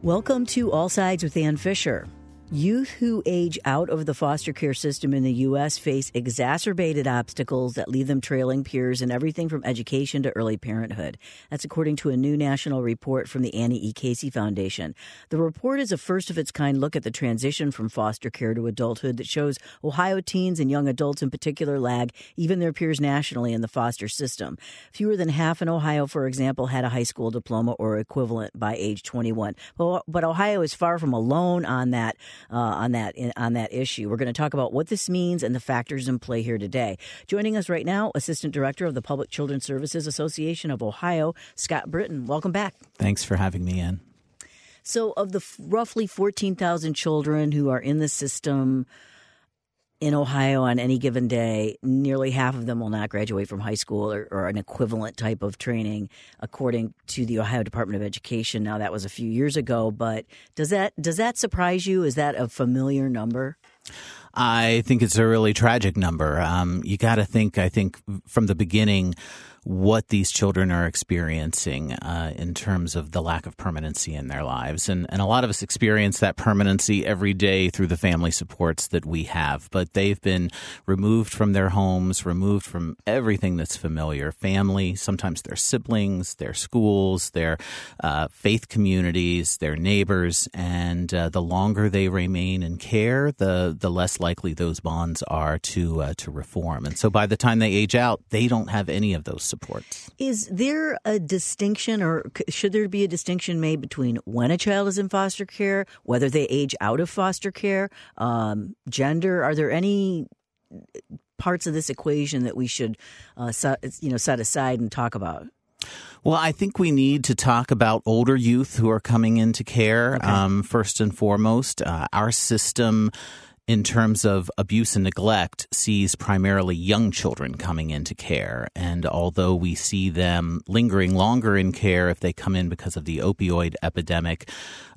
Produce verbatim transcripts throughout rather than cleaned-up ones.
Welcome to All Sides with Ann Fisher. Youth who age out of the foster care system in the U S face exacerbated obstacles that leave them trailing peers in everything from education to early parenthood. That's according to a new national report from the Annie E. Casey Foundation. The report is a first-of-its-kind look at the transition from foster care to adulthood that shows Ohio teens and young adults in particular lag even their peers nationally in the foster system. Fewer than half in Ohio, for example, had a high school diploma or equivalent by age twenty-one. But, but Ohio is far from alone on that. Uh, on that on that issue. We're going to talk about what this means and the factors in play here today. Joining us right now, Assistant Director of the Public Children's Services Association of Ohio, Scott Britton. Welcome back. Thanks for having me in. So of the f- roughly fourteen thousand children who are in the system in Ohio on any given day, nearly half of them will not graduate from high school or, or an equivalent type of training, according to the Ohio Department of Education. Now, that was a few years ago, but does that does that surprise you? Is that a familiar number? I think it's a really tragic number. Um, you got to think, I think, from the beginning, what these children are experiencing uh, in terms of the lack of permanency in their lives. And, and a lot of us experience that permanency every day through the family supports that we have. But they've been removed from their homes, removed from everything that's familiar. Family, sometimes their siblings, their schools, their uh, faith communities, their neighbors. And uh, the longer they remain in care, the, the less likely those bonds are to, uh, to reform. And so by the time they age out, they don't have any of those supports. Is there a distinction, or should there be a distinction made between when a child is in foster care, whether they age out of foster care, um, gender? Are there any parts of this equation that we should, uh, set, you know, set aside and talk about? Well, I think we need to talk about older youth who are coming into care. Okay. Um, first and foremost, uh, our system, in terms of abuse and neglect, sees primarily young children coming into care. And although we see them lingering longer in care if they come in because of the opioid epidemic,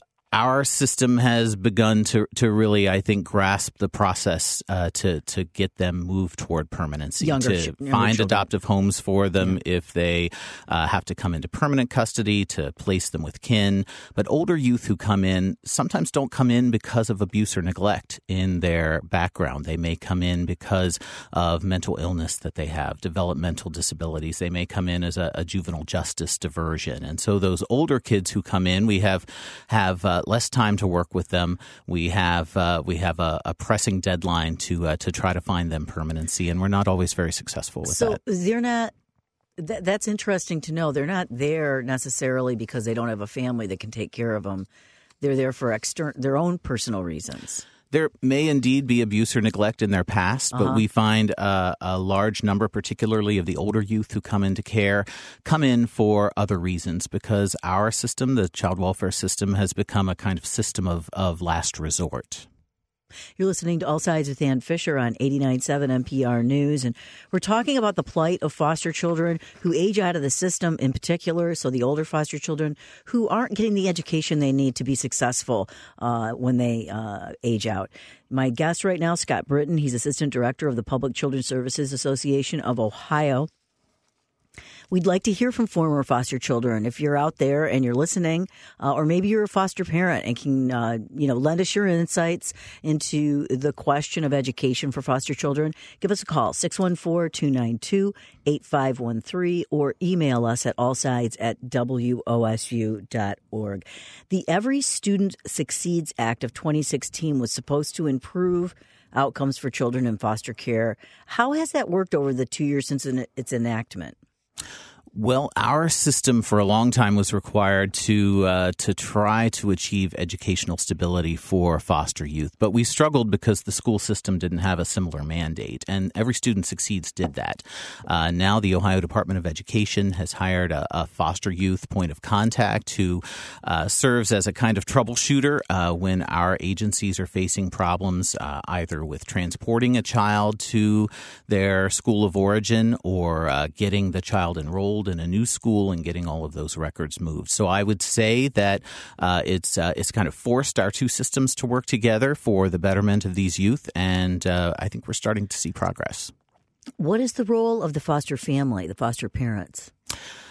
our system has begun to to really, I think, grasp the process uh, to to get them moved toward permanency, Younger, to younger find children. adoptive homes for them yeah. if they uh, have to come into permanent custody, to place them with kin. But older youth who come in sometimes don't come in because of abuse or neglect in their background. They may come in because of mental illness that they have, developmental disabilities. They may come in as a, a juvenile justice diversion. And so those older kids who come in, we have have uh, less time to work with them. We have uh, we have a, a pressing deadline to uh, to try to find them permanency, and we're not always very successful with so that. So they're not. Th- that's interesting to know. They're not there necessarily because they don't have a family that can take care of them. They're there for external, their own personal reasons. There may indeed be abuse or neglect in their past, but uh-huh. we find uh, a large number, particularly of the older youth who come into care, come in for other reasons because our system, the child welfare system, has become a kind of system of, of last resort. You're listening to All Sides with Ann Fisher on eighty-nine point seven N P R News, and we're talking about the plight of foster children who age out of the system in particular, so the older foster children who aren't getting the education they need to be successful uh, when they uh, age out. My guest right now, Scott Britton, he's Assistant Director of the Public Children's Services Association of Ohio. We'd like to hear from former foster children. If you're out there and you're listening, uh, or maybe you're a foster parent and can, uh, you know, lend us your insights into the question of education for foster children, give us a call, six one four, two nine two, eight five one three, or email us at allsides at W O S U dot org. The Every Student Succeeds Act of twenty sixteen was supposed to improve outcomes for children in foster care. How has that worked over the two years since its enactment? Well, our system for a long time was required to uh, to try to achieve educational stability for foster youth. But we struggled because the school system didn't have a similar mandate. And Every Student Succeeds did that. Uh, now the Ohio Department of Education has hired a, a foster youth point of contact who uh, serves as a kind of troubleshooter uh, when our agencies are facing problems uh, either with transporting a child to their school of origin or uh, getting the child enrolled in a new school and getting all of those records moved. So I would say that uh, it's uh, it's kind of forced our two systems to work together for the betterment of these youth, and uh, I think we're starting to see progress. What is the role of the foster family, the foster parents?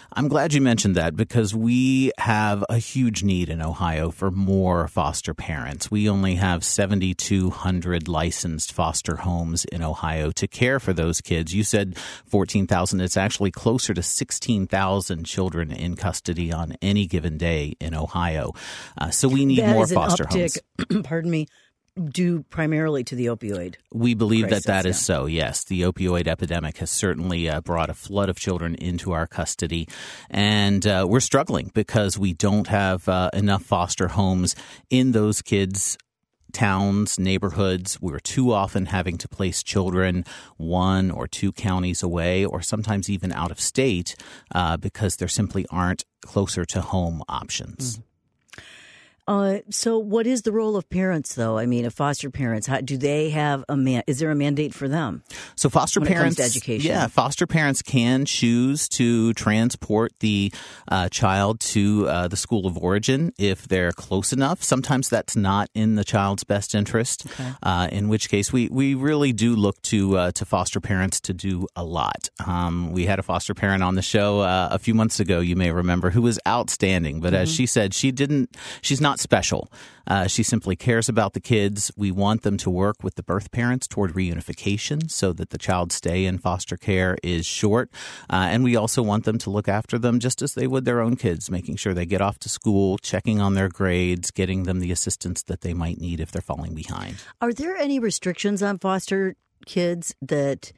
I'm glad you mentioned that because we have a huge need in Ohio for more foster parents. We only have seven thousand two hundred licensed foster homes in Ohio to care for those kids. You said fourteen thousand. It's actually closer to sixteen thousand children in custody on any given day in Ohio. Uh, so we need that more is an foster uptick, homes. Pardon me. Due primarily to the opioid. We believe crisis, that that is yeah. so, yes. The opioid epidemic has certainly uh, brought a flood of children into our custody. And uh, we're struggling because we don't have uh, enough foster homes in those kids' towns, neighborhoods. We're too often having to place children one or two counties away or sometimes even out of state uh, because there simply aren't closer to home options. Mm. Uh, so what is the role of parents, though? I mean, of foster parents, how, do they have a man? Is there a mandate for them? So foster when parents, it comes to education? Yeah, foster parents can choose to transport the uh, child to uh, the school of origin if they're close enough. Sometimes that's not in the child's best interest. Okay. Uh, in which case, we we really do look to uh, to foster parents to do a lot. Um, we had a foster parent on the show uh, a few months ago. You may remember who was outstanding, but mm-hmm. as she said, she didn't. She's not special. Uh, she simply cares about the kids. We want them to work with the birth parents toward reunification so that the child's stay in foster care is short. Uh, and we also want them to look after them just as they would their own kids, making sure they get off to school, checking on their grades, getting them the assistance that they might need if they're falling behind. Are there any restrictions on foster kids that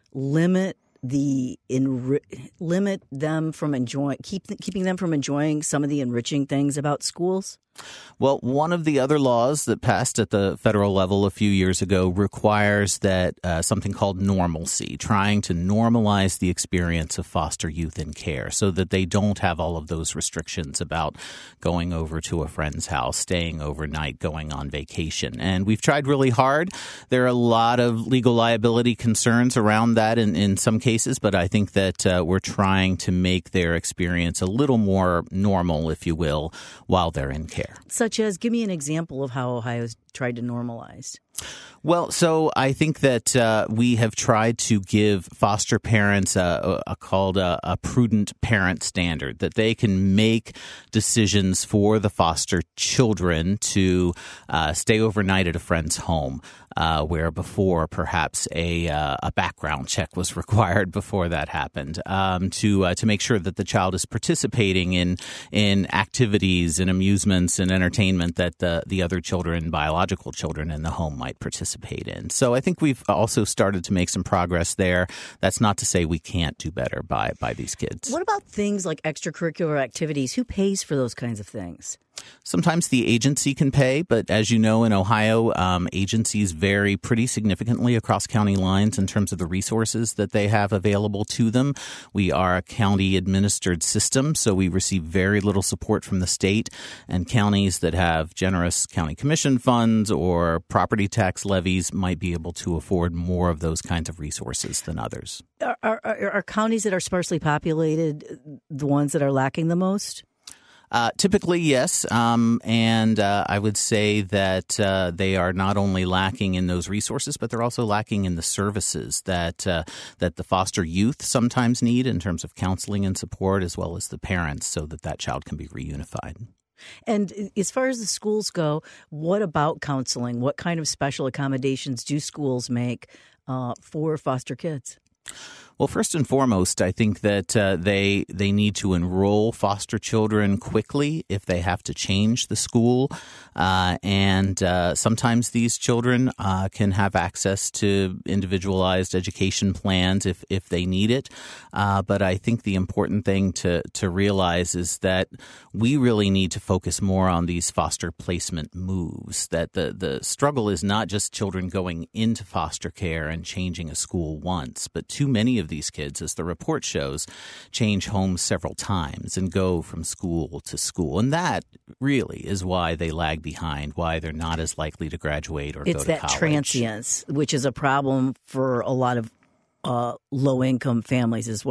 limit the enri- limit them from enjoying keep keeping them from enjoying some of the enriching things about schools? Well, one of the other laws that passed at the federal level a few years ago requires that uh, something called normalcy, trying to normalize the experience of foster youth in care so that they don't have all of those restrictions about going over to a friend's house, staying overnight, going on vacation. And we've tried really hard. There are a lot of legal liability concerns around that in, in some cases, but I think that uh, we're trying to make their experience a little more normal, if you will, while they're in care. Such as, give me an example of how Ohio's tried to normalize. Well, so I think that uh, we have tried to give foster parents a, a, a called a, a prudent parent standard, that they can make decisions for the foster children to uh, stay overnight at a friend's home, uh, where before perhaps a uh, a background check was required before that happened, um, to uh, to make sure that the child is participating in in activities and amusements and entertainment that the the other children, biological children in the home, might participate in. So I think we've also started to make some progress there. That's not to say we can't do better by by these kids. What about things like extracurricular activities? Who pays for those kinds of things? Sometimes the agency can pay, but as you know, in Ohio, um, agencies vary pretty significantly across county lines in terms of the resources that they have available to them. We are a county-administered system, so we receive very little support from the state, and counties that have generous county commission funds or property tax levies might be able to afford more of those kinds of resources than others. Are, are, are counties that are sparsely populated the ones that are lacking the most? Uh, typically, yes, um, and uh, I would say that uh, they are not only lacking in those resources, but they're also lacking in the services that uh, that the foster youth sometimes need in terms of counseling and support, as well as the parents, so that that child can be reunified. And as far as the schools go, what about counseling? What kind of special accommodations do schools make uh, for foster kids? Well, first and foremost, I think that uh, they they need to enroll foster children quickly if they have to change the school. Uh, and uh, sometimes these children uh, can have access to individualized education plans if, if they need it. Uh, but I think the important thing to, to realize is that we really need to focus more on these foster placement moves, that the, the struggle is not just children going into foster care and changing a school once, but too many of these kids, as the report shows, change homes several times and go from school to school. And that really is why they lag behind, why they're not as likely to graduate or it's go to that college. Transience, which is a problem for a lot of uh, low-income families as well.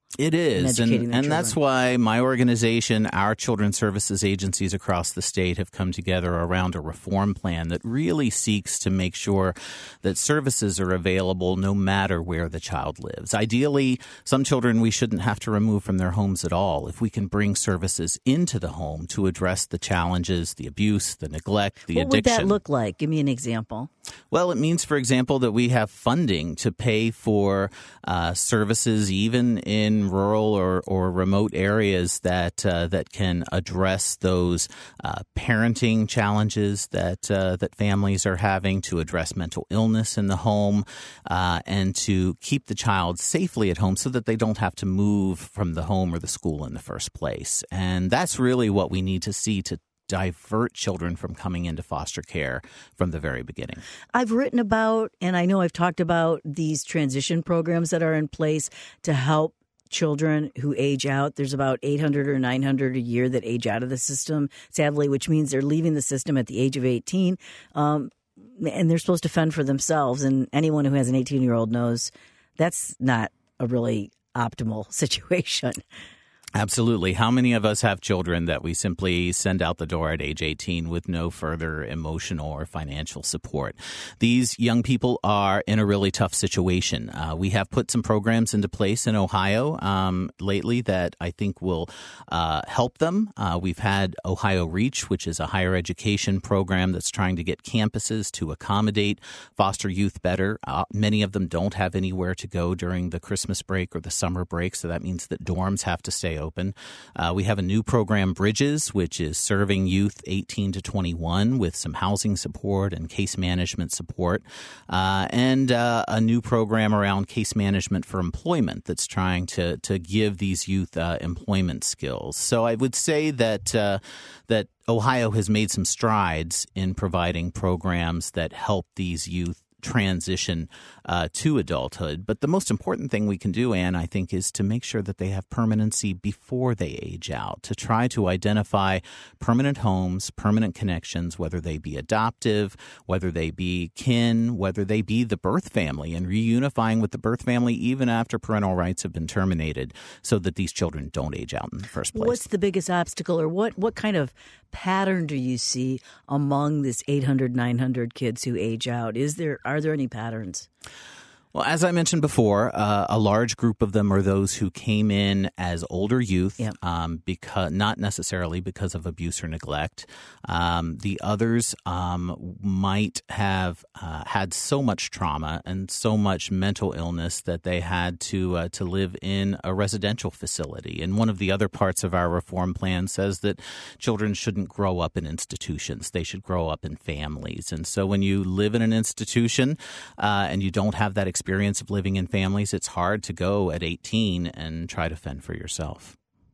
It is, and, and, and that's why my organization, our children's services agencies across the state have come together around a reform plan that really seeks to make sure that services are available no matter where the child lives. Ideally, some children we shouldn't have to remove from their homes at all if we can bring services into the home to address the challenges, the abuse, the neglect, the what addiction. What would that look like? Give me an example. Well, it means, for example, that we have funding to pay for uh, services even in rural or, or remote areas that uh, that can address those uh, parenting challenges that uh, that families are having, to address mental illness in the home, uh, and to keep the child safely at home so that they don't have to move from the home or the school in the first place. And that's really what we need to see to divert children from coming into foster care from the very beginning. I've written about, and I know I've talked about, these transition programs that are in place to help children who age out. There's about eight hundred or nine hundred a year that age out of the system, sadly, which means they're leaving the system at the age of eighteen, um, and they're supposed to fend for themselves. And anyone who has an eighteen-year-old knows that's not a really optimal situation. Absolutely. How many of us have children that we simply send out the door at age eighteen with no further emotional or financial support? These young people are in a really tough situation. Uh, we have put some programs into place in Ohio um, lately that I think will uh, help them. Uh, we've had Ohio Reach, which is a higher education program that's trying to get campuses to accommodate foster youth better. Uh, many of them don't have anywhere to go during the Christmas break or the summer break, so that means that dorms have to stay open. Uh, we have a new program, Bridges, which is serving youth eighteen to twenty-one with some housing support and case management support, uh, and uh, a new program around case management for employment that's trying to to give these youth uh, employment skills. So I would say that uh, that Ohio has made some strides in providing programs that help these youth transition uh, to adulthood. But the most important thing we can do, Anne, I think, is to make sure that they have permanency before they age out, to try to identify permanent homes, permanent connections, whether they be adoptive, whether they be kin, whether they be the birth family, and reunifying with the birth family even after parental rights have been terminated so that these children don't age out in the first place. What's the biggest obstacle, or what, what kind of pattern do you see among this eight hundred, nine hundred kids who age out? Is there Are there any patterns? Well, as I mentioned before, uh, a large group of them are those who came in as older youth, yep. um, because not necessarily because of abuse or neglect. Um, the others um, might have uh, had so much trauma and so much mental illness that they had to uh, to live in a residential facility. And one of the other parts of our reform plan says that children shouldn't grow up in institutions; they should grow up in families. And so, when you live in an institution uh, and you don't have that experience experience of living in families, it's hard to go at eighteen and try to fend for yourself.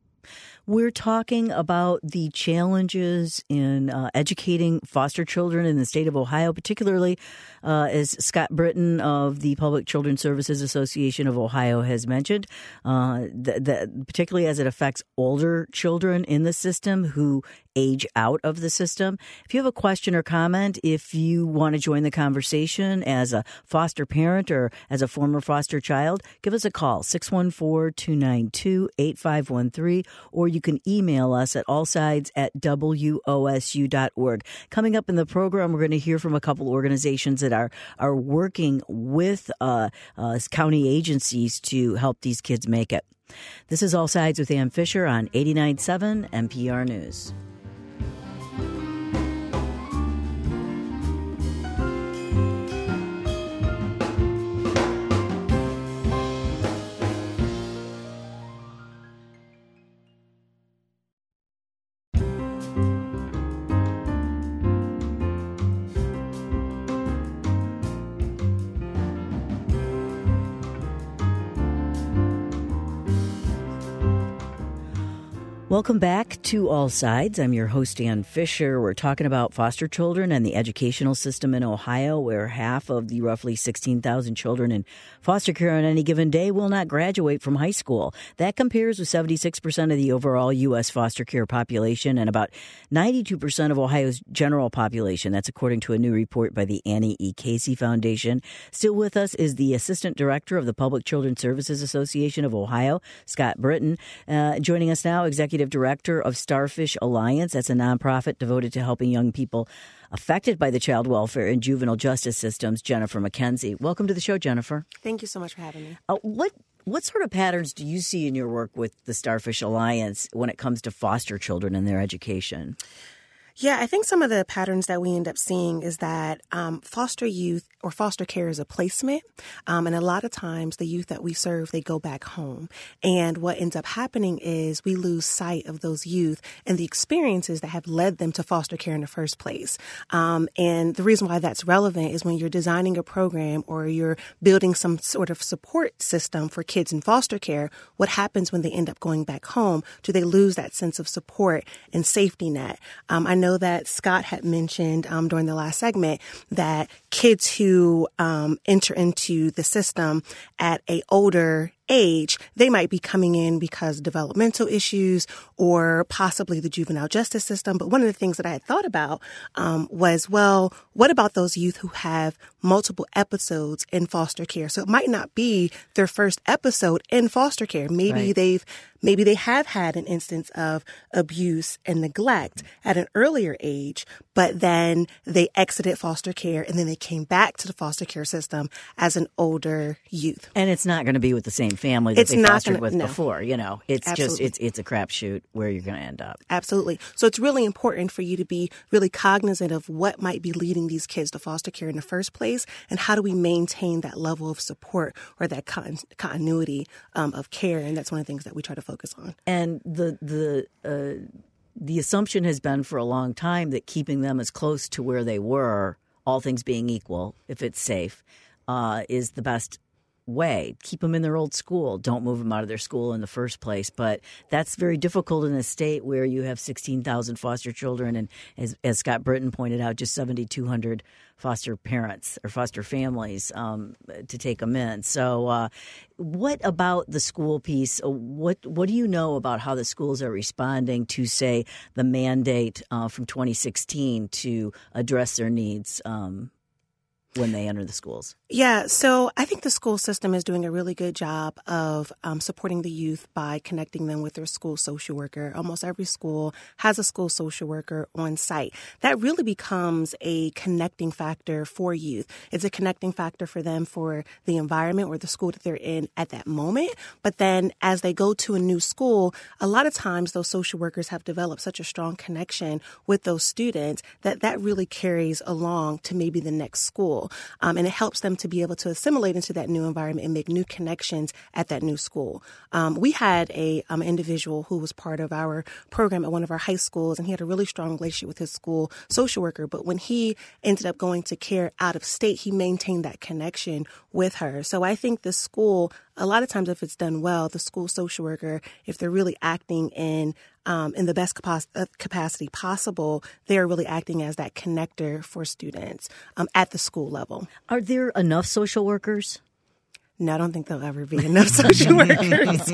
We're talking about the challenges in uh, educating foster children in the state of Ohio, particularly uh, as Scott Britton of the Public Children's Services Association of Ohio has mentioned, uh, that, that particularly as it affects older children in the system who age out of the system. If you have a question or comment, if you want to join the conversation as a foster parent or as a former foster child, give us a call, six one four, two nine two, eight five one three, or you can email us at allsides at W O S U dot org. Coming up in the program, we're going to hear from a couple organizations that are, are working with uh, uh, county agencies to help these kids make it. This is All Sides with Ann Fisher on eighty-nine point seven N P R News. Welcome back to All Sides. I'm your host, Ann Fisher. We're talking about foster children and the educational system in Ohio, where half of the roughly sixteen thousand children in foster care on any given day will not graduate from high school. That compares with seventy-six percent of the overall U S foster care population and about ninety-two percent of Ohio's general population. That's according to a new report by the Annie E. Casey Foundation. Still with us is the Assistant Director of the Public Children's Services Association of Ohio, Scott Britton. Uh, joining us now, Executive Director of Starfish Alliance. That's a nonprofit devoted to helping young people affected by the child welfare and juvenile justice systems, Jennifer McKenzie. Welcome to the show, Jennifer. Thank you so much for having me. Uh, what what sort of patterns do you see in your work with the Starfish Alliance when it comes to foster children and their education? Yeah, I think some of the patterns that we end up seeing is that um, foster youth or foster care is a placement. Um, and a lot of times the youth that we serve, they go back home. And what ends up happening is we lose sight of those youth and the experiences that have led them to foster care in the first place. Um, and the reason why that's relevant is when you're designing a program or you're building some sort of support system for kids in foster care, what happens when they end up going back home? Do they lose that sense of support and safety net? Um, I know know that Scott had mentioned um, during the last segment that kids who um, enter into the system at a older age, they might be coming in because of developmental issues or possibly the juvenile justice system. But one of the things that I had thought about um, was, well, what about those youth who have multiple episodes in foster care? So it might not be their first episode in foster care. Maybe Right. they've Maybe they have had an instance of abuse and neglect at an earlier age, but then they exited foster care and then they came back to the foster care system as an older youth. And it's not going to be with the same family that It's they not fostered gonna- with no. before. You know, it's Absolutely. just it's it's a crapshoot where you're going to end up. Absolutely. So it's really important for you to be really cognizant of what might be leading these kids to foster care in the first place, and how do we maintain that level of support or that con- continuity um, of care. And that's one of the things that we try to focus on. And the the uh, the assumption has been for a long time that keeping them as close to where they were, all things being equal, if it's safe, uh, is the best way. Keep them in their old school. Don't move them out of their school in the first place. But that's very difficult in a state where you have sixteen thousand foster children and, as, as Scott Britton pointed out, just seven thousand two hundred foster parents or foster families um, to take them in. So uh, what about the school piece? What what do you know about how the schools are responding to, say, the mandate uh, from twenty sixteen to address their needs um, when they enter the schools? Yeah, so I think the school system is doing a really good job of um, supporting the youth by connecting them with their school social worker. Almost every school has a school social worker on site. That really becomes a connecting factor for youth. It's a connecting factor for them for the environment or the school that they're in at that moment. But then as they go to a new school, a lot of times those social workers have developed such a strong connection with those students that that really carries along to maybe the next school. Um, and it helps them to be able to assimilate into that new environment and make new connections at that new school. Um, we had a um, individual who was part of our program at one of our high schools, and he had a really strong relationship with his school social worker. But when he ended up going to care out of state, he maintained that connection with her. So I think the school, a lot of times if it's done well, the school social worker, if they're really acting in Um, in the best capac- uh, capacity possible, they're really acting as that connector for students um, at the school level. Are there enough social workers? No, I don't think there'll ever be enough social workers.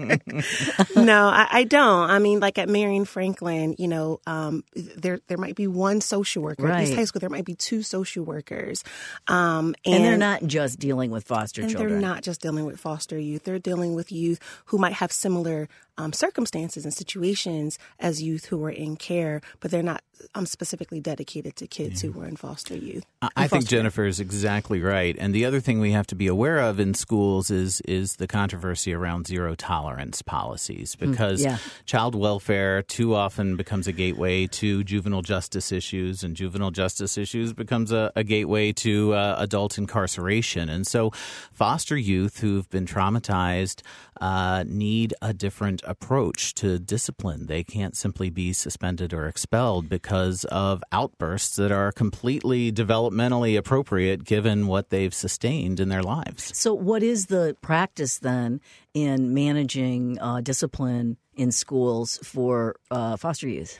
No, I, I don't. I mean, like at Marion Franklin, you know, um, there there might be one social worker. At East Right. High School, there might be two social workers. Um, and, And, they're not just dealing with foster and children. they're not just dealing with foster youth. They're dealing with youth who might have similar um, circumstances and situations as youth who are in care, but they're not um, specifically dedicated to kids who were in foster youth. I, in I think foster care. Jennifer is exactly right. And the other thing we have to be aware of in schools is is the controversy around zero tolerance policies, because yeah. child welfare too often becomes a gateway to juvenile justice issues, and juvenile justice issues becomes a, a gateway to uh, adult incarceration. And so foster youth who've been traumatized uh, need a different approach to discipline. They can't simply be suspended or expelled because because of outbursts that are completely developmentally appropriate given what they've sustained in their lives. So what is the practice then in managing uh, discipline in schools for uh, foster youth?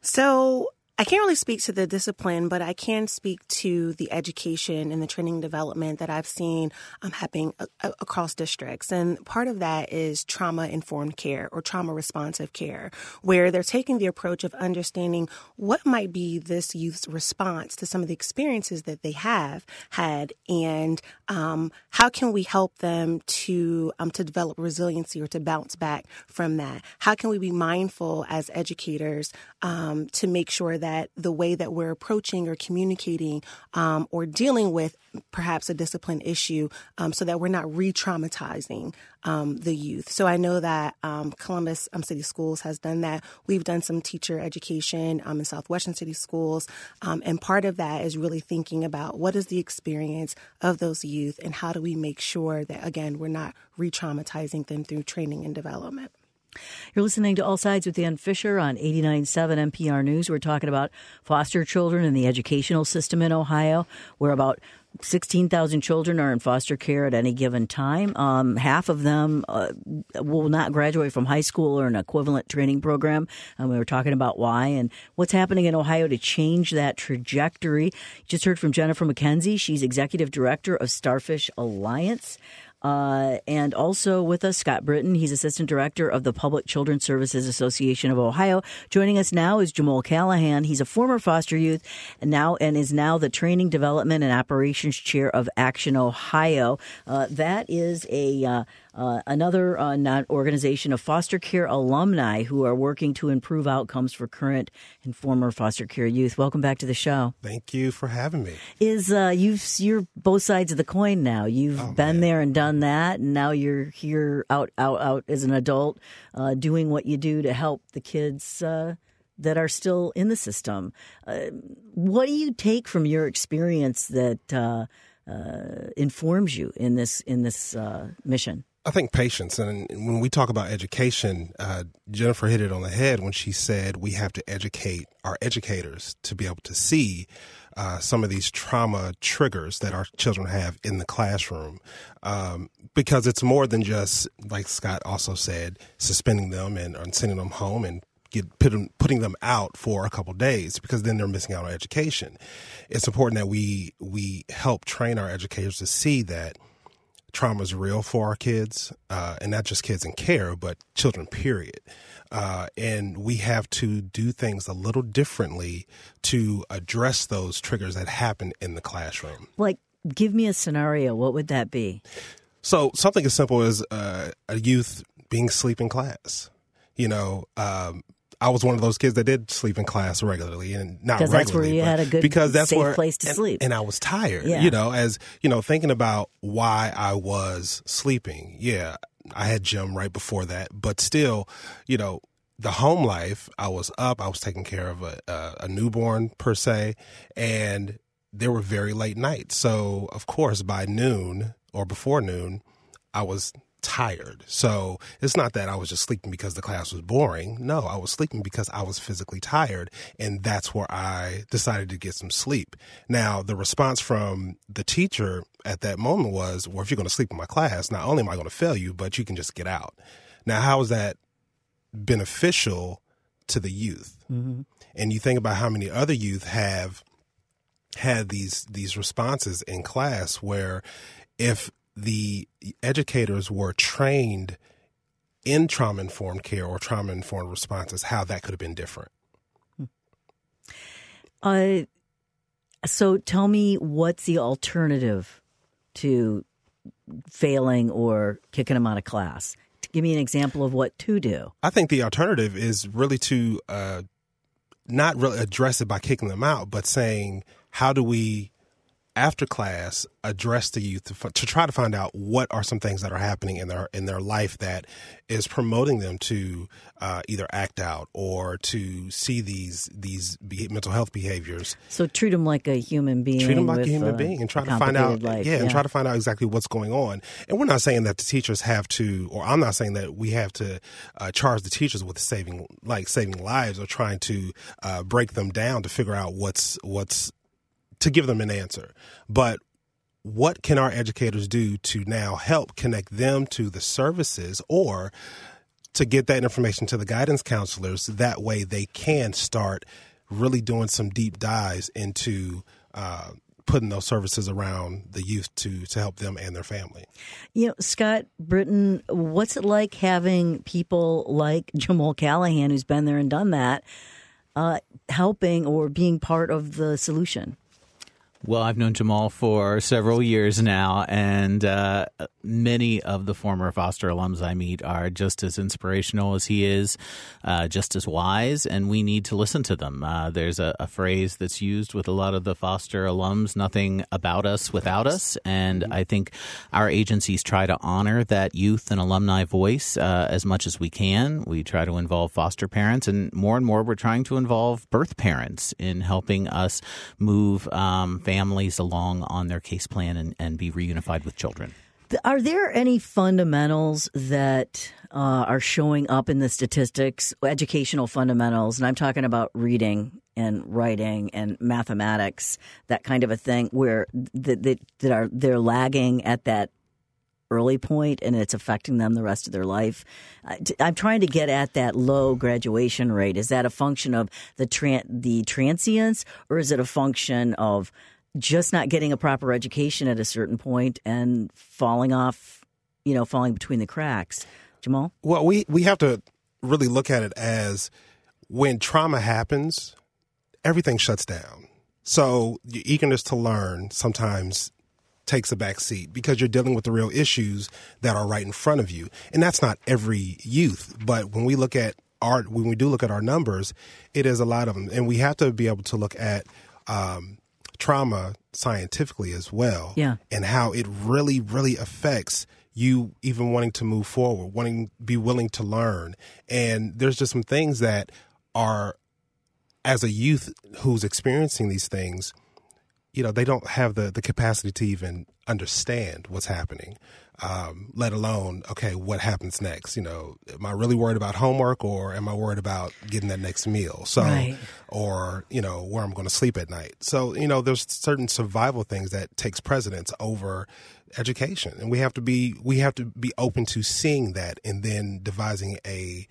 So I can't really speak to the discipline, but I can speak to the education and the training and development that I've seen um, happening a- a- across districts. And part of that is trauma-informed care or trauma-responsive care, where they're taking the approach of understanding what might be this youth's response to some of the experiences that they have had, and um, how can we help them to um, to develop resiliency or to bounce back from that? How can we be mindful as educators um, to make sure that that the way that we're approaching or communicating um, or dealing with perhaps a discipline issue um, so that we're not re-traumatizing um, the youth. So I know that um, Columbus um, City Schools has done that. We've done some teacher education um, in Southwestern City Schools. Um, and part of that is really thinking about what is the experience of those youth and how do we make sure that, again, we're not re-traumatizing them through training and development. You're listening to All Sides with Ann Fisher on eighty-nine point seven N P R News. We're talking about foster children and the educational system in Ohio, where about sixteen thousand children are in foster care at any given time. Um, half of them uh, will not graduate from high school or an equivalent training program. And we were talking about why and what's happening in Ohio to change that trajectory. You just heard from Jennifer McKenzie. She's executive director of Starfish Alliance. Uh, and also with us, Scott Britton. He's assistant director of the Public Children's Services Association of Ohio. Joining us now is Jamal Callahan. He's a former foster youth and now and is now the training, development, and operations chair of Action Ohio. Uh, that is a uh, uh, another uh, non organization of foster care alumni who are working to improve outcomes for current and former foster care youth. Welcome back to the show. Thank you for having me. Is uh, you've you're both sides of the coin now. You've oh, been man. there and done that, and now you're here out out out as an adult, uh, doing what you do to help the kids uh, that are still in the system. Uh, what do you take from your experience that uh, uh, informs you in this in this uh, mission? I think patience. And when we talk about education, uh, Jennifer hit it on the head when she said we have to educate our educators to be able to see uh, some of these trauma triggers that our children have in the classroom. Um, because it's more than just, like Scott also said, suspending them and, and sending them home and get put them, putting them out for a couple of days, because then they're missing out on education. It's important that we we help train our educators to see that trauma is real for our kids, uh, and not just kids in care, but children, period. Uh, and we have to do things a little differently to address those triggers that happen in the classroom. Like, give me a scenario. What would that be? So something as simple as uh, a youth being asleep in class. You know, um, I was one of those kids that did sleep in class regularly, and not because regularly. That's where you had a good, because that's safe where, place to and, sleep. And I was tired, yeah. you know, as, you know, thinking about why I was sleeping. Yeah, I had gym right before that, but still, you know, the home life, I was up, I was taking care of a, a, a newborn per se, and there were very late nights. So, of course, by noon or before noon, I was tired. So it's not that I was just sleeping because the class was boring. No, I was sleeping because I was physically tired, and that's where I decided to get some sleep. Now, the response from the teacher at that moment was, well, if you're going to sleep in my class, not only am I going to fail you, but you can just get out. Now, how is that beneficial to the youth? Mm-hmm. And you think about how many other youth have had these these responses in class where if the educators were trained in trauma-informed care or trauma-informed responses, how that could have been different. Uh, so tell me, what's the alternative to failing or kicking them out of class? Give me an example of what to do. I think the alternative is really to uh, not really address it by kicking them out, but saying, how do we after class, address the youth to, to try to find out what are some things that are happening in their in their life that is promoting them to uh, either act out or to see these these be- mental health behaviors. So treat them like a human being. Treat them like with, a human uh, being and try a to find out, life. yeah, yeah, and try to find out exactly what's going on. And we're not saying that the teachers have to, or I'm not saying that we have to uh, charge the teachers with saving, like saving lives or trying to uh, break them down to figure out what's what's to give them an answer, but what can our educators do to now help connect them to the services or to get that information to the guidance counselors? That way they can start really doing some deep dives into uh, putting those services around the youth to, to help them and their family. You know, Scott Britton, what's it like having people like Jamal Callahan, who's been there and done that, uh, helping or being part of the solution? Well, I've known Jamal for several years now, and uh, many of the former Foster alums I meet are just as inspirational as he is, uh, just as wise, and we need to listen to them. Uh, there's a, a phrase that's used with a lot of the Foster alums, nothing about us without us, and mm-hmm. I think our agencies try to honor that youth and alumni voice uh, as much as we can. We try to involve foster parents, and more and more we're trying to involve birth parents in helping us move um families along on their case plan and, and be reunified with children. Are there any fundamentals that uh, are showing up in the statistics, educational fundamentals, and I'm talking about reading and writing and mathematics, that kind of a thing, where that, that, that are they're lagging at that early point and it's affecting them the rest of their life? I'm trying to get at that low graduation rate. Is that a function of the tran- the transience, or is it a function of just not getting a proper education at a certain point and falling off, you know, falling between the cracks? Jamal? Well, we, we have to really look at it as when trauma happens, everything shuts down. So your eagerness to learn sometimes takes a back seat because you're dealing with the real issues that are right in front of you. And that's not every youth. But when we look at our, when we do look at our numbers, it is a lot of them. And we have to be able to look at um, trauma scientifically as well, yeah, and how it really, really affects you even wanting to move forward, wanting be willing to learn. And there's just some things that are, as a youth who's experiencing these things, you know, they don't have the, the capacity to even understand what's happening, um, let alone, okay, what happens next? You know, am I really worried about homework, or am I worried about getting that next meal? So, right. Or, you know, where I'm going to sleep at night. So, you know, there's certain survival things that takes precedence over education. And we have to be, we have to be open to seeing that and then devising a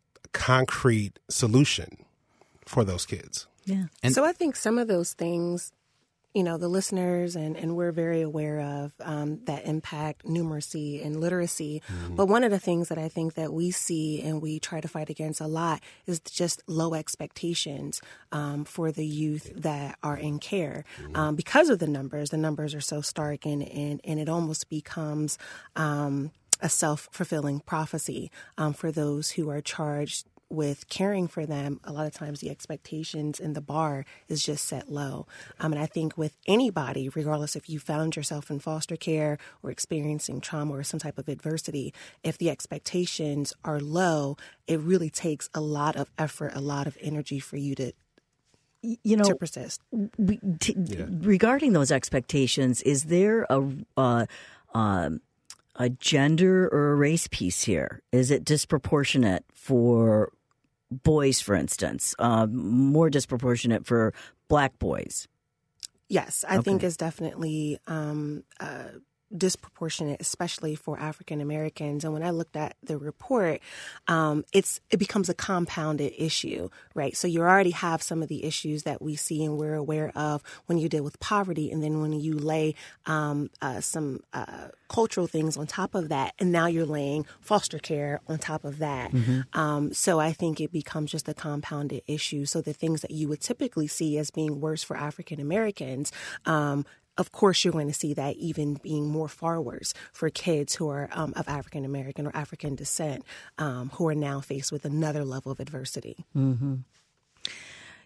concrete solution for those kids. Yeah. And so I think some of those things, you know, the listeners and, and we're very aware of um, that impact numeracy and literacy. Mm-hmm. But one of the things that I think that we see and we try to fight against a lot is just low expectations um, for the youth that are in care. Mm-hmm. Um, because of the numbers, the numbers are so stark, and, and, and it almost becomes um, a self-fulfilling prophecy um, for those who are charged with caring for them. A lot of times the expectations and the bar is just set low. Um, and I think with anybody, regardless if you found yourself in foster care or experiencing trauma or some type of adversity, if the expectations are low, it really takes a lot of effort, a lot of energy for you to You know, to persist. We, t- yeah. Regarding those expectations, is there a uh, uh, a gender or a race piece here? Is it disproportionate for boys, for instance, uh, more disproportionate for black boys? Yes, I okay. think it's definitely um, uh, disproportionate, especially for African Americans. And when I looked at the report, um, it's it becomes a compounded issue, right? So you already have some of the issues that we see and we're aware of when you deal with poverty, and then when you lay um, uh, some uh, cultural things on top of that, and now you're laying foster care on top of that. Mm-hmm. Um, so I think it becomes just a compounded issue. So the things that you would typically see as being worse for African Americans, um, of course, you're going to see that even being more far worse for kids who are um, of African American or African descent, um, who are now faced with another level of adversity. Mm-hmm.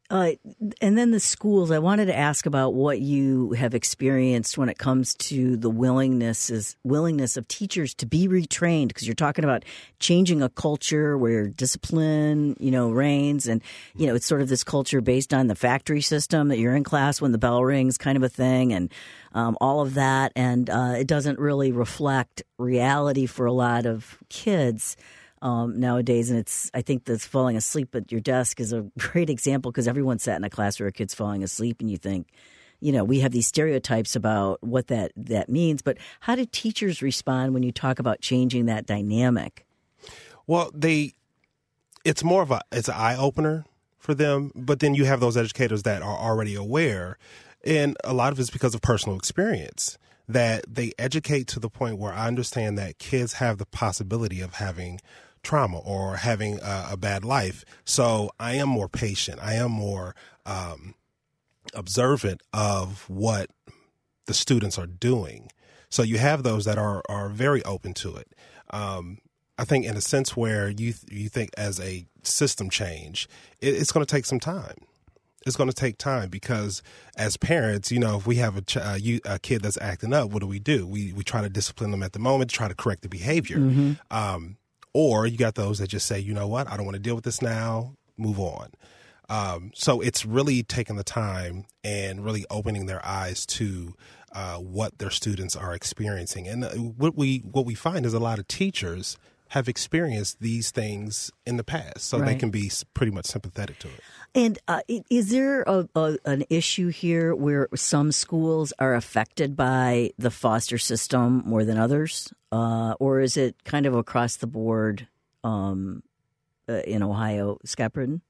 Uh, and then the schools, I wanted to ask about what you have experienced when it comes to the willingness is willingness of teachers to be retrained, because you're talking about changing a culture where discipline, you know, reigns. And, you know, it's sort of this culture based on the factory system that you're in class when the bell rings kind of a thing, and um, all of that. And uh, it doesn't really reflect reality for a lot of kids. Um, nowadays, and it's I think that falling asleep at your desk is a great example, because everyone sat in a class where a kid's falling asleep, and you think, you know, we have these stereotypes about what that, that means. But how do teachers respond when you talk about changing that dynamic? Well, they it's more of a it's an eye opener for them, but then you have those educators that are already aware, and a lot of it's because of personal experience, that they educate to the point where I understand that kids have the possibility of having trauma or having a, a bad life. So I am more patient. I am more um, observant of what the students are doing. So you have those that are, are very open to it. Um, I think in a sense where you you think as a system change, it, it's going to take some time. It's going to take time, because as parents, you know, if we have a, ch- a, a kid that's acting up, what do we do? We we try to discipline them at the moment, try to correct the behavior. Mm-hmm. Um, or you got those that just say, you know what, I don't want to deal with this now, move on. Um, so it's really taking the time and really opening their eyes to uh, what their students are experiencing. And what we what we find is a lot of teachers have experienced these things in the past, so right. they can be pretty much sympathetic to it. And uh, is there a, a, an issue here where some schools are affected by the foster system more than others? Uh, or is it kind of across the board um, uh, in Ohio? Scott Britton?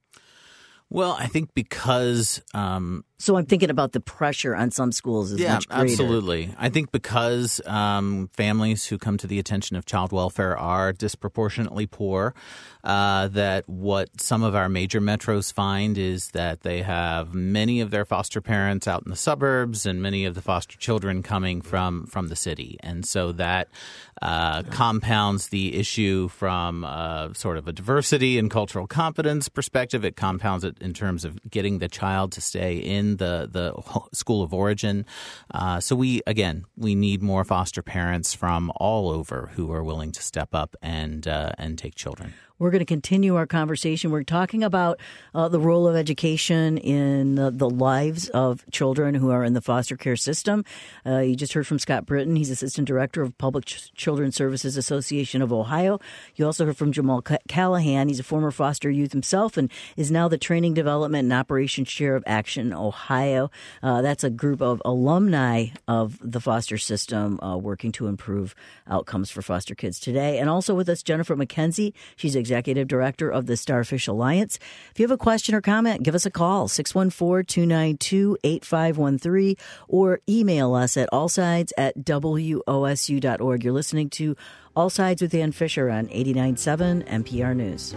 Well, I think because um, so I'm thinking about the pressure on some schools is yeah, much greater. Absolutely. I think because um, families who come to the attention of child welfare are disproportionately poor, uh, that what some of our major metros find is that they have many of their foster parents out in the suburbs and many of the foster children coming from, from the city. And so that uh, compounds the issue from uh, sort of a diversity and cultural competence perspective. It compounds it in terms of getting the child to stay in the the school of origin. Uh, so we, again, we need more foster parents from all over who are willing to step up and uh, and take children. We're going to continue our conversation. We're talking about uh, the role of education in the, the lives of children who are in the foster care system. Uh, you just heard from Scott Britton. He's Assistant Director of Public Ch- Children's Services Association of Ohio. You also heard from Jamal C- Callahan. He's a former foster youth himself and is now the Training Development and Operations Chair of Action Ohio. Uh, that's a group of alumni of the foster system uh, working to improve outcomes for foster kids today. And also with us, Jennifer McKenzie. She's Executive Director of the Starfish Alliance. If you have a question or comment, give us a call, six one four, two nine two, eight five one three, or email us at allsides at W O S U dot org. You're listening to All Sides with Ann Fisher on eighty-nine point seven N P R News.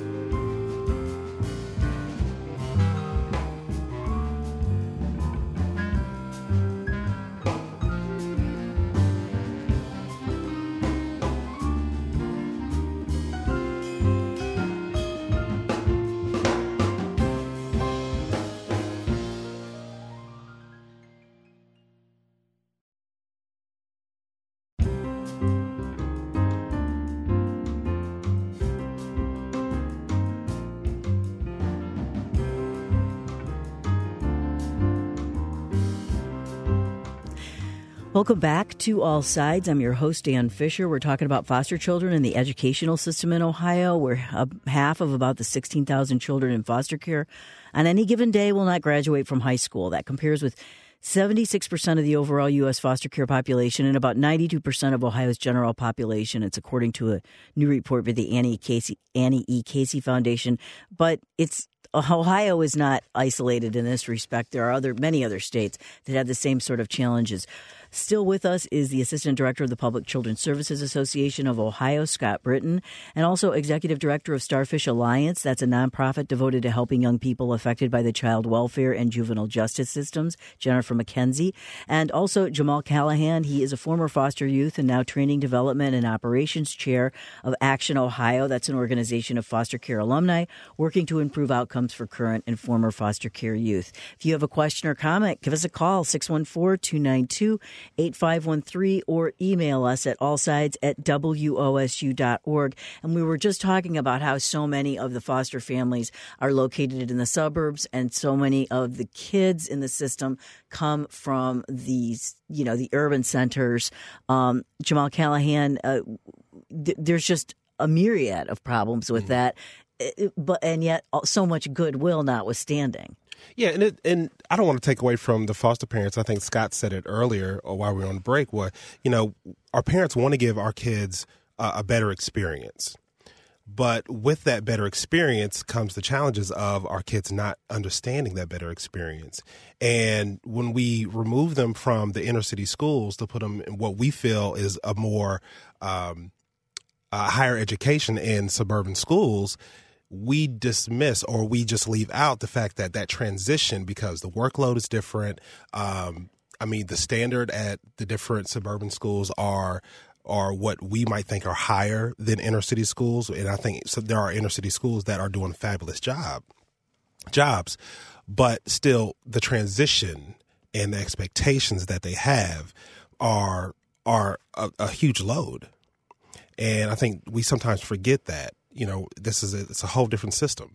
Welcome back to All Sides. I'm your host, Ann Fisher. We're talking about foster children and the educational system in Ohio, where uh, half of about the sixteen thousand children in foster care on any given day will not graduate from high school. That compares with seventy-six percent of the overall U S foster care population and about ninety-two percent of Ohio's general population. It's according to a new report by the Annie Casey, Annie E. Casey Foundation. But it's Ohio is not isolated in this respect. There are other many other states that have the same sort of challenges. Still with us is the Assistant Director of the Public Children's Services Association of Ohio, Scott Britton, and also Executive Director of Starfish Alliance. That's a nonprofit devoted to helping young people affected by the child welfare and juvenile justice systems, Jennifer McKenzie. And also Jamal Callahan. He is a former foster youth and now training development and operations chair of Action Ohio. That's an organization of foster care alumni working to improve outcomes for current and former foster care youth. If you have a question or comment, give us a call, six one four, two nine two, eight five one three, or email us at allsides at W O S U dot org. And we were just talking about how so many of the foster families are located in the suburbs, and so many of the kids in the system come from these, you know, the urban centers. Um, Jamal Callahan, uh, th- there's just a myriad of problems with mm-hmm. that, it, but and yet so much goodwill notwithstanding. Yeah, and it, and I don't want to take away from the foster parents. I think Scott said it earlier, or while we were on break, where, you know, our parents want to give our kids uh, a better experience. But with that better experience comes the challenges of our kids not understanding that better experience. And when we remove them from the inner city schools to put them in what we feel is a more um, a higher education in suburban schools, we dismiss or we just leave out the fact that that transition, because the workload is different. Um, I mean, the standard at the different suburban schools are are what we might think are higher than inner city schools. And I think so there are inner city schools that are doing a fabulous job, jobs, but still the transition and the expectations that they have are, are a, a huge load. And I think we sometimes forget that. You know, this is a, it's a whole different system.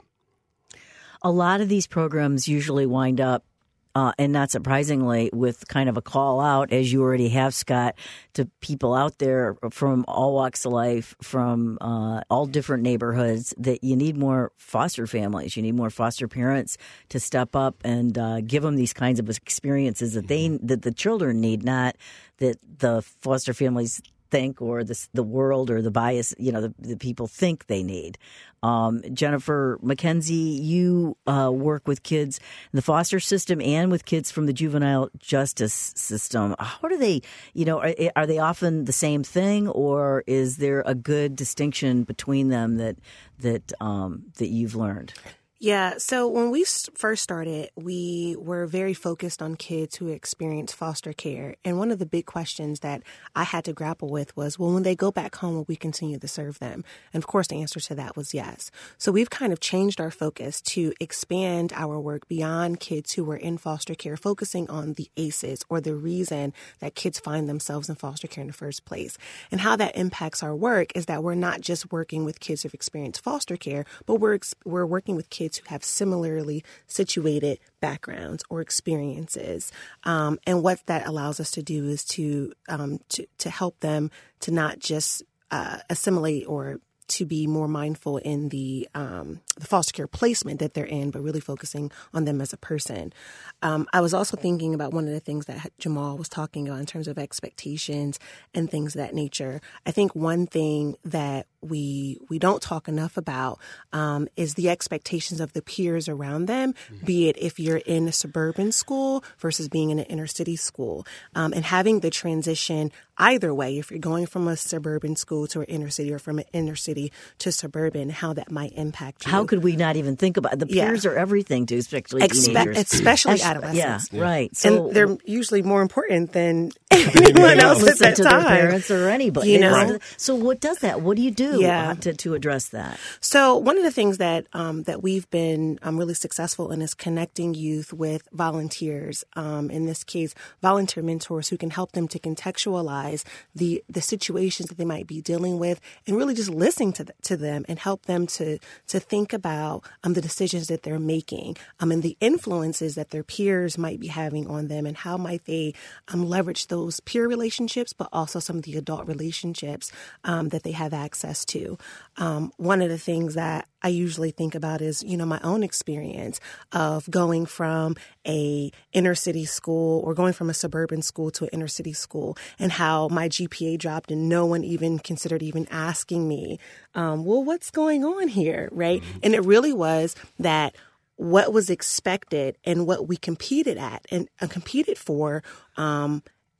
A lot of these programs usually wind up, uh, and not surprisingly, with kind of a call out, as you already have, Scott, to people out there from all walks of life, from uh, all different neighborhoods, that you need more foster families. You need more foster parents to step up and uh, give them these kinds of experiences that they that the children need, not that the foster families think, or the the world or the bias, you know, the, the people think they need. Um, Jennifer McKenzie, you uh, work with kids in the foster system and with kids from the juvenile justice system. How do they, you know, are, are they often the same thing, or is there a good distinction between them that that um, that you've learned? Yeah. So when we first started, we were very focused on kids who experienced foster care. And one of the big questions that I had to grapple with was, well, when they go back home, will we continue to serve them? And of course, the answer to that was yes. So we've kind of changed our focus to expand our work beyond kids who were in foster care, focusing on the A C Es, or the reason that kids find themselves in foster care in the first place. And how that impacts our work is that we're not just working with kids who've experienced foster care, but we're we're working with kids who have similarly situated backgrounds or experiences. Um, and what that allows us to do is to um, to, to help them to not just uh, assimilate or to be more mindful in the um, the foster care placement that they're in, but really focusing on them as a person. Um, I was also thinking about one of the things that Jamal was talking about in terms of expectations and things of that nature. I think one thing that we we don't talk enough about um, is the expectations of the peers around them, mm-hmm. be it if you're in a suburban school versus being in an inner city school, um, and having the transition either way, if you're going from a suburban school to an inner city or from an inner city to suburban, how that might impact you. How could we not even think about it? The peers yeah. are everything to especially Expe- teenagers. Especially Espe- adolescents. Yeah, yeah, right. So, and they're usually more important than anyone else listen at that to time. Their parents or anybody. You know? Right. So what does that? What do you do yeah. to, to address that? So one of the things that um, that we've been um, really successful in is connecting youth with volunteers. Um, in this case, volunteer mentors who can help them to contextualize the the situations that they might be dealing with, and really just listening to the, to them and help them to to think about um, the decisions that they're making um, and the influences that their peers might be having on them, and how might they um, leverage those peer relationships, but also some of the adult relationships um, that they have access to. Um, one of the things that I usually think about is, you know, my own experience of going from a inner city school or going from a suburban school to an inner city school, and how my G P A dropped and no one even considered even asking me, um, well, what's going on here, right? Mm-hmm. And it really was that what was expected and what we competed at and uh, competed for um,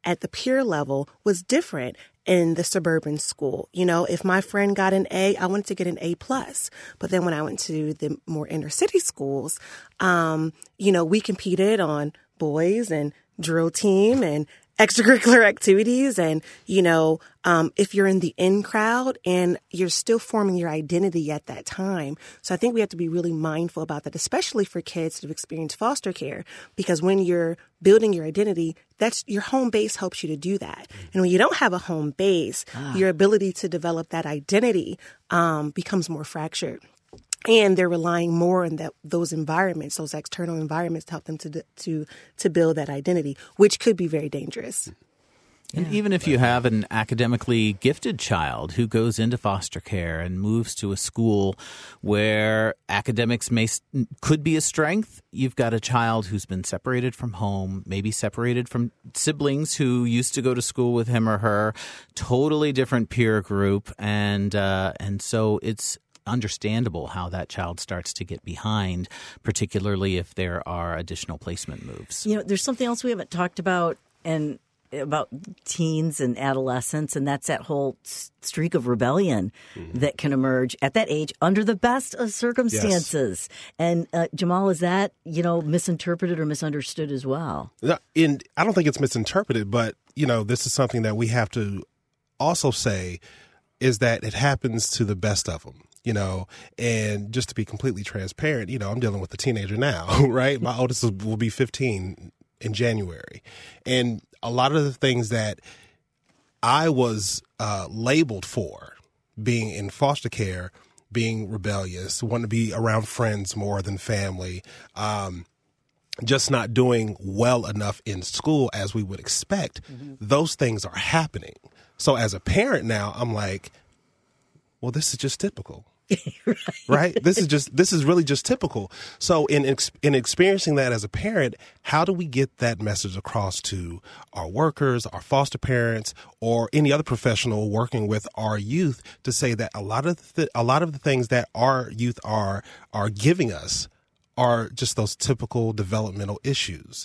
at the peer level was different in the suburban school. You know, if my friend got an A, I wanted to get an A plus. But then when I went to the more inner city schools, um, you know, we competed on boys and drill team and extracurricular activities. And, you know, um, if you're in the in crowd and you're still forming your identity at that time. So I think we have to be really mindful about that, especially for kids that have experienced foster care, because when you're building your identity, that's your home base helps you to do that. And when you don't have a home base, ah. your ability to develop that identity um, becomes more fractured. And they're relying more on that those environments, those external environments, to help them to to to build that identity, which could be very dangerous. And yeah. even if you have an academically gifted child who goes into foster care and moves to a school where academics may could be a strength, you've got a child who's been separated from home, maybe separated from siblings who used to go to school with him or her, totally different peer group, and uh, and so it's understandable how that child starts to get behind, particularly if there are additional placement moves. You know, there's something else we haven't talked about and about teens and adolescents, and that's that whole streak of rebellion mm-hmm. that can emerge at that age under the best of circumstances. Yes. And uh, Jamal, is that, you know, misinterpreted or misunderstood as well? In, I don't think it's misinterpreted, but, you know, this is something that we have to also say is that it happens to the best of them. You know, and just to be completely transparent, you know, I'm dealing with a teenager now, right? My oldest will be fifteen in January. And a lot of the things that I was uh, labeled for, being in foster care, being rebellious, wanting to be around friends more than family, um, just not doing well enough in school as we would expect, mm-hmm. those things are happening. So as a parent now, I'm like, well, this is just typical. right. right? This is just, this is really just typical. So in, in experiencing that as a parent, how do we get that message across to our workers, our foster parents, or any other professional working with our youth to say that a lot of the, a lot of the things that our youth are, are giving us are just those typical developmental issues.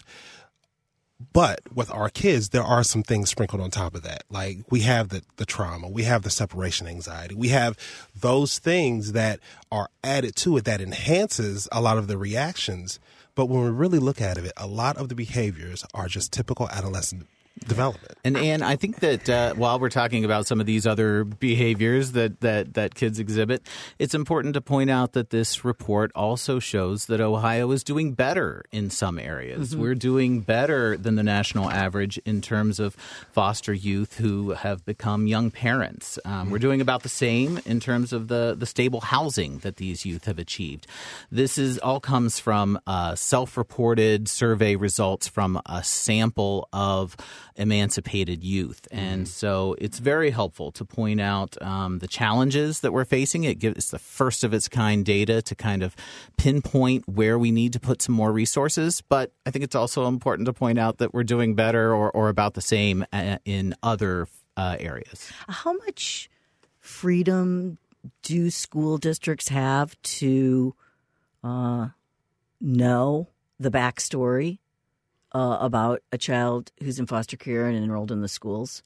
But with our kids, there are some things sprinkled on top of that. Like we have the, the trauma, we have the separation anxiety, we have those things that are added to it that enhances a lot of the reactions. But when we really look at it, a lot of the behaviors are just typical adolescent development. And Anne, I think that uh, while we're talking about some of these other behaviors that, that, that kids exhibit, it's important to point out that this report also shows that Ohio is doing better in some areas. Mm-hmm. We're doing better than the national average in terms of foster youth who have become young parents. Um, mm-hmm. We're doing about the same in terms of the, the stable housing that these youth have achieved. This is all comes from uh, self-reported survey results from a sample of emancipated youth. And so it's very helpful to point out um, the challenges that we're facing. It gives the first of its kind data to kind of pinpoint where we need to put some more resources. But I think it's also important to point out that we're doing better or, or about the same in other uh, areas. How much freedom do school districts have to uh, know the backstory Uh, about a child who's in foster care and enrolled in the schools?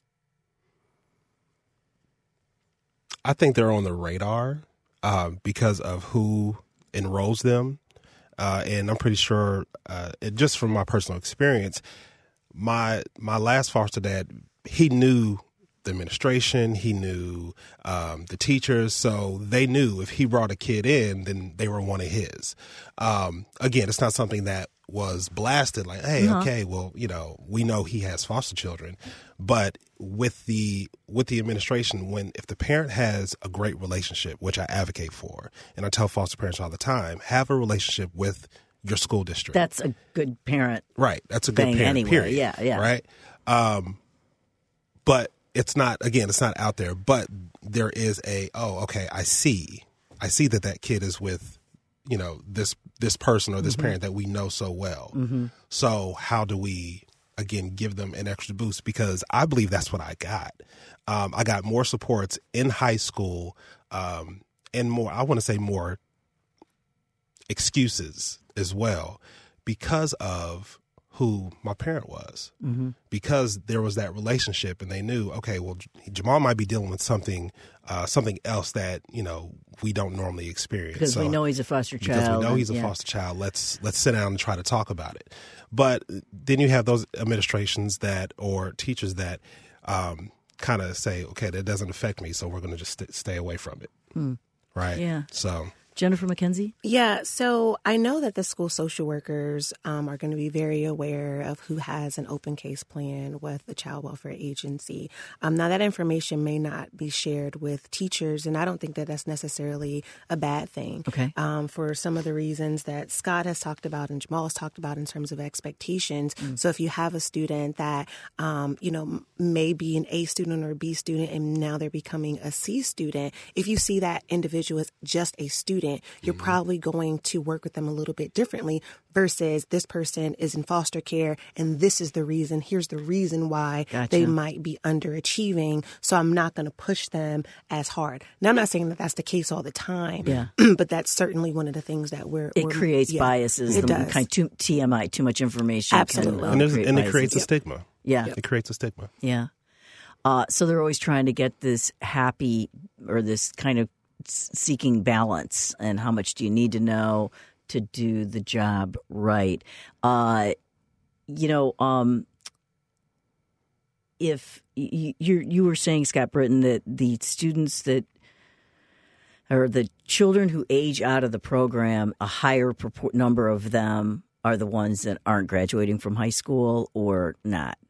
I think they're on the radar uh, because of who enrolls them. Uh, and I'm pretty sure, uh, it, just from my personal experience, my my last foster dad, he knew the administration, he knew um, the teachers, so they knew if he brought a kid in, then they were one of his. Um, again, it's not something that was blasted like, hey, uh-huh. okay, well, you know, we know he has foster children. But with the with the administration, when if the parent has a great relationship, which I advocate for, and I tell foster parents all the time, have a relationship with your school district. That's a good parent. Right. That's a good parent, anyway. period. Yeah, yeah. Right? Um, but it's not, again, it's not out there. But there is a, oh, okay, I see. I see that that kid is with, you know, this this person or this mm-hmm. parent that we know so well. Mm-hmm. So how do we, again, give them an extra boost? Because I believe that's what I got. Um, I got more supports in high school um, and more, I want to say more excuses as well because of who my parent was, mm-hmm. because there was that relationship, and they knew, okay, well, Jamal might be dealing with something, uh, something else that, you know, we don't normally experience. Because so, we know he's a foster child. Because we know he's a yeah. foster child. Let's let's sit down and try to talk about it. But then you have those administrations that, or teachers that, um, kind of say, okay, that doesn't affect me, so we're going to just st- stay away from it. Hmm. Right? Yeah. So. Jennifer McKenzie? Yeah, so I know that the school social workers um, are going to be very aware of who has an open case plan with the child welfare agency. Um, now, that information may not be shared with teachers, and I don't think that that's necessarily a bad thing. Okay. Um, for some of the reasons that Scott has talked about and Jamal has talked about in terms of expectations. Mm. So if you have a student that, um, you know, may be an A student or a B student, and now they're becoming a C student, if you see that individual as just a student, you're mm-hmm. probably going to work with them a little bit differently versus this person is in foster care and this is the reason. Here's the reason why gotcha. They might be underachieving. So I'm not going to push them as hard. Now, I'm not saying that that's the case all the time, yeah. but that's certainly one of the things that we're. It we're, creates yeah, biases. It the does. Kind of too, T M I, too much information. Absolutely. Can, uh, and, create and it biases. creates a Yep. stigma. Yeah. It creates a stigma. Yeah. Uh, so they're always trying to get this happy or this kind of seeking balance, and how much do you need to know to do the job right. Uh, you know, um, if you you were saying, Scott Britton, that the students that or the children who age out of the program, a higher purport, number of them are the ones that aren't graduating from high school or not.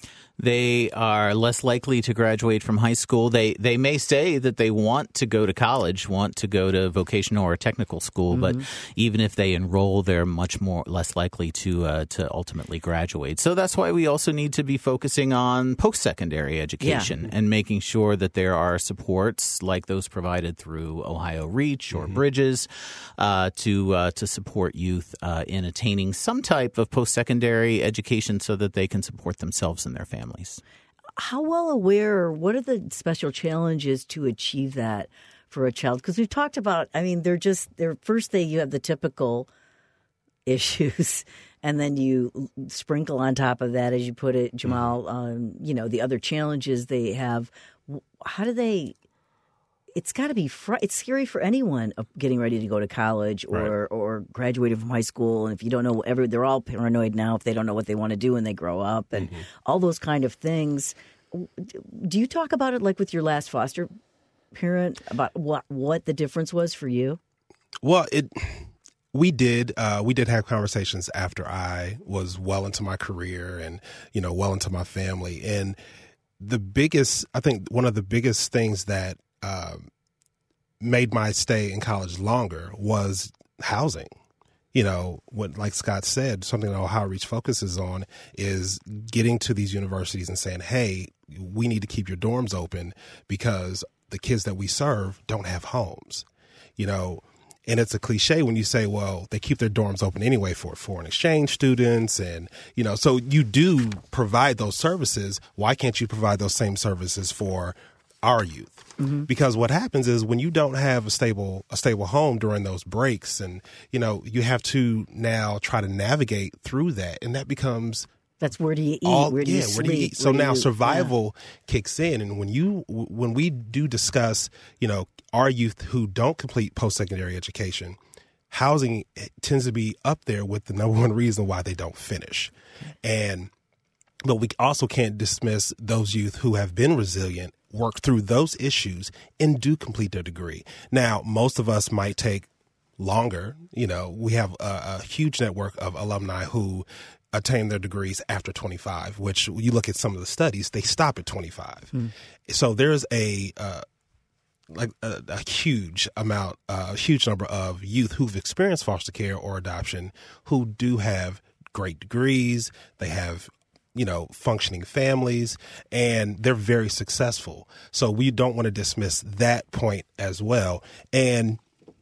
They are less likely to graduate from high school. They they may say that they want to go to college, want to go to vocational or technical school, mm-hmm. but even if they enroll, they're much more less likely to uh, to ultimately graduate. So that's why we also need to be focusing on post-secondary education yeah. and making sure that there are supports like those provided through Ohio Reach or mm-hmm. Bridges uh, to uh, to support youth uh, in attaining some type of post-secondary education so that they can support themselves and their families. How well aware, or what are the special challenges to achieve that for a child? Because we've talked about, I mean, they're just, they're first they you have the typical issues, and then you sprinkle on top of that, as you put it, Jamal, um, you know, the other challenges they have. How do they, it's got to be, fr- it's scary for anyone getting ready to go to college or, right. or graduating from high school. And if you don't know, every, they're all paranoid now if they don't know what they want to do when they grow up and mm-hmm. all those kind of things. Do you talk about it like with your last foster parent about what, what the difference was for you? Well, it we did uh, we did have conversations after I was well into my career and, you know, well into my family. And the biggest, I think one of the biggest things that Um, made my stay in college longer was housing. You know, what, like Scott said, something that Ohio Reach focuses on is getting to these universities and saying, hey, we need to keep your dorms open because the kids that we serve don't have homes. You know, and it's a cliche when you say, well, they keep their dorms open anyway for foreign exchange students. And, you know, so you do provide those services. Why can't you provide those same services for our youth? Mm-hmm. Because what happens is when you don't have a stable a stable home during those breaks, and you know you have to now try to navigate through that, and that becomes that's where do you eat? All, where do yeah, you sleep? Where do you eat? So where now you, survival yeah. kicks in, and when you when we do discuss, you know, our youth who don't complete post secondary education, housing tends to be up there with the number one reason why they don't finish, and but we also can't dismiss those youth who have been resilient, work through those issues, and do complete their degree. Now, most of us might take longer. You know, we have a, a huge network of alumni who attain their degrees after twenty-five, which you look at some of the studies, they stop at twenty-five. Mm. So there's a uh, like a, a huge amount, uh, a huge number of youth who've experienced foster care or adoption who do have great degrees. They have you know, functioning families, and they're very successful. So we don't want to dismiss that point as well. And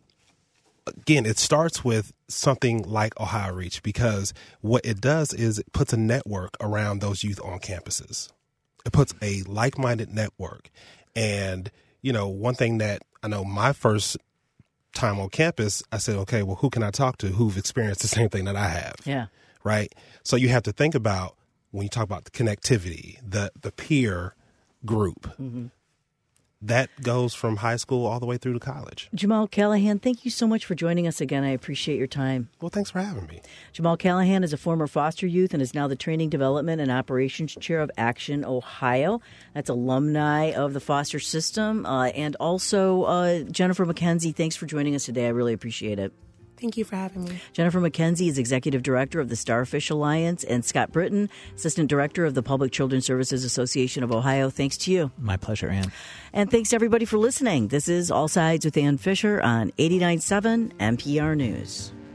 again, it starts with something like Ohio Reach, because what it does is it puts a network around those youth on campuses. It puts a like-minded network. And, you know, one thing that I know my first time on campus, I said, okay, well, who can I talk to who've experienced the same thing that I have? Yeah. right? So you have to think about, when you talk about the connectivity, the, the peer group, mm-hmm. that goes from high school all the way through to college. Jamal Callahan, thank you so much for joining us again. I appreciate your time. Well, thanks for having me. Jamal Callahan is a former foster youth and is now the Training, Development, and Operations Chair of Action Ohio. That's alumni of the foster system. Uh, and also, uh, Jennifer McKenzie, thanks for joining us today. I really appreciate it. Thank you for having me. Jennifer McKenzie is Executive Director of the Starfish Alliance, and Scott Britton, Assistant Director of the Public Children's Services Association of Ohio. Thanks to you. My pleasure, Ann. And thanks to everybody for listening. This is All Sides with Ann Fisher on eighty-nine point seven N P R News.